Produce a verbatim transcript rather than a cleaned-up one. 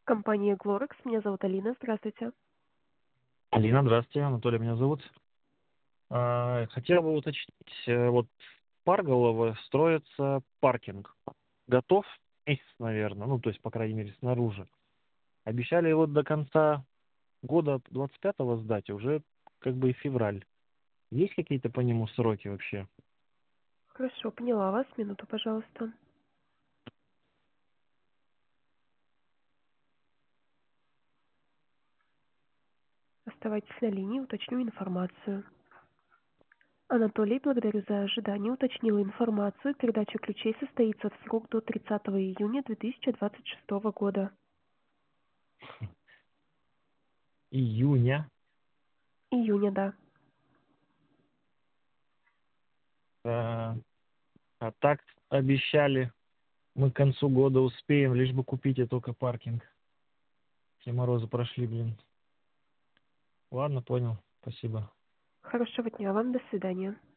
Компания Глорекс. Меня зовут Алина. Здравствуйте. Алина, здравствуйте. Анатолий меня зовут. А, Хотел бы уточнить, э, вот в Парголово строится паркинг. Готов месяц, наверное, ну, то есть, по крайней мере, снаружи. Обещали его до конца года двадцать пятого сдать, а уже как бы и февраль. Есть какие-то по нему сроки вообще? Хорошо, поняла вас. Минуту, пожалуйста. Оставайтесь на линии, уточню информацию. Анатолий, благодарю за ожидание. Уточнила информацию. Передача ключей состоится в срок до тридцатого июня две тысячи двадцать шестого года. Июня. Июня, да. А, а так обещали, мы к концу года успеем, лишь бы купить и только паркинг. Все морозы прошли, блин. Ладно, понял. Спасибо. Хорошего дня вам. До свидания.